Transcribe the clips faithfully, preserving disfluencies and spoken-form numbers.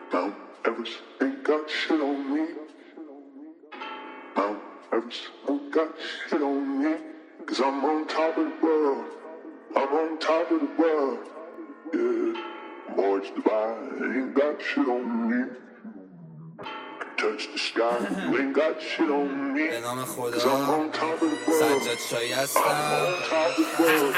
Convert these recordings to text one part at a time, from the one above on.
Mount Everest ain't got shit on me. Mount Everest ain't got shit on me. Cause I'm on top of the world. I'm on top of the world. Yeah. Boys Dubai ain't got shit on me. Touch the sky, you ain't got shit on me. Cause I'm on top of the world. I'm on top of the world.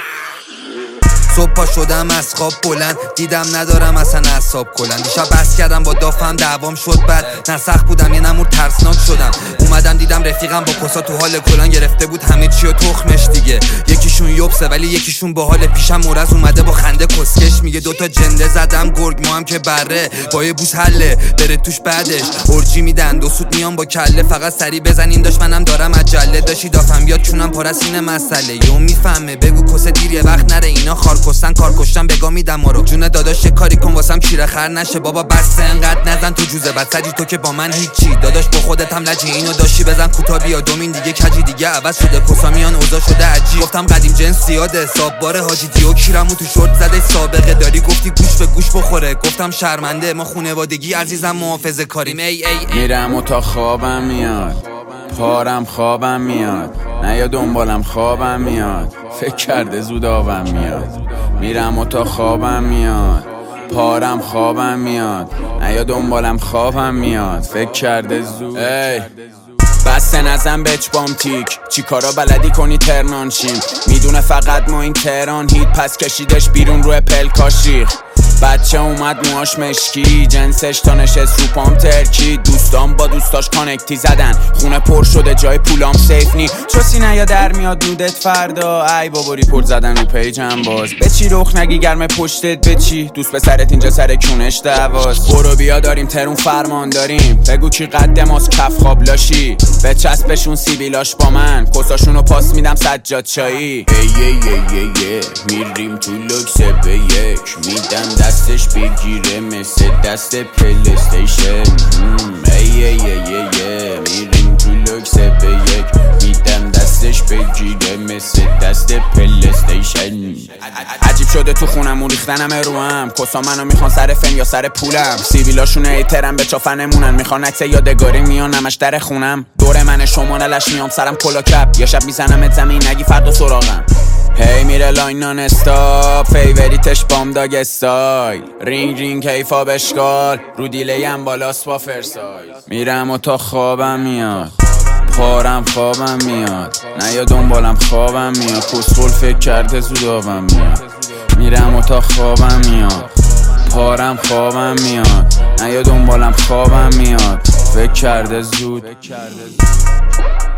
صبح پا شدم از خواب بلند، دیدم ندارم اصلا اعصاب کلند. دیشب بس کردم با دافم دعوام شد بد، نه سخت بودم یه نمور ترسناک شدم. اومدم دیدم رفیقم با کسا تو حال کلان گرفته بود همه چی و تخمش دیگه. یکیشون یوبسه ولی یکیشون با حال پیشم مرز اومده با خنده کسکش میگه دوتا جنده زدم گرگ ما هم که بره با یه بوس حله بره توش بعدش اورجی میدن دو سود میان با کله فقط سری بزنین داشت منم دارم عجله داشتی دافم بیاد چونم پارس اینه مسئله یو میفهمه بگو کسه دیر یه وقت نره اینا خار کستن کار کشتن بگا میدم ما رو جون داداش کاری کن واسم کیره خر نشه بابا بس انقدر نزن تو جوزه بد سجی تو که با من هیچی داداش با خودت هم لجی اینو داشتی بزن کوتا بیا دومین دیگه کجی دیگه عوض شده کسا میان اوضاع شده عجیب گفتم قدیم جنس زیاده حساب باره حاجی دیو کیرمو تو شورت زده سابقه داری گفتی گوش به گوش بخوره گفتم شرمنده ما خانوادگی عزیزم محافظه کاریم ای ای, ای. میرم و تا خوابم میاد پارم خوابم میاد نه یا دنبالم خوابم میاد فکر کرده زود آبم میاد میرم و تا خوابم میاد پارم خوابم میاد نه یا دنبالم خوابم میاد فکر کرده زود ای بسته نزن بچبام تیک چی کارا بلدی کنی ترنان شیم میدونه فقط ما این تهران هیت پس کشیدش بیرون روی پلکاش ریخ بچه اومد موهاش مشکی جنسش تا نشست رو پام ترکی دوستان با دوستاش کانکتی زدن خونه پر شده جای پولام سیف نی چوسی نیا در میاد نودت فردا ای بابا ریپورت زدن رو پیجم باز به چی رخ نگی گرم پشتت به چی دوست به سرت اینجا سر کونش دعواست برو بیا داریم ترون فرمان داریم بگو کی قد ماست کف خواب لاشی به چسبشون سیبیلاش با من کساشونو پاس میدم سجاد چایی ای ای ای ای میریم تو لوکس به یک میدم دستش بگیره مثل دست پلیستیشن ای ای ای ای میریم تو لوکس به یک میدم دستش بگیره مثل دست پلیستیشن عجیب شده تو خونم و ریختنم رو هم کسا منو میخوان سر فن یا سر پولم سیبیلاشون ایترم به چافنمونن میخوان عکس یادگاری میان نمش در خونم دور من شما نلش میام سرم کلا کپ یه شب میزنم زمین نگی فردا سراغم هی میره لاین نان استاپ فیوریتش بام داگ استایل رینگ رینگ کیفا بشکال رو دیلیم بالاست با فرسای میرم و تا خوابم میاد پارم خوابم میاد نه یا دنبالم خوابم میاد کسخل فکر کرده زود آبم میاد میرم و تا خوابم میاد پارم خوابم میاد نه یا دنبالم خوابم میاد فکر کرده زود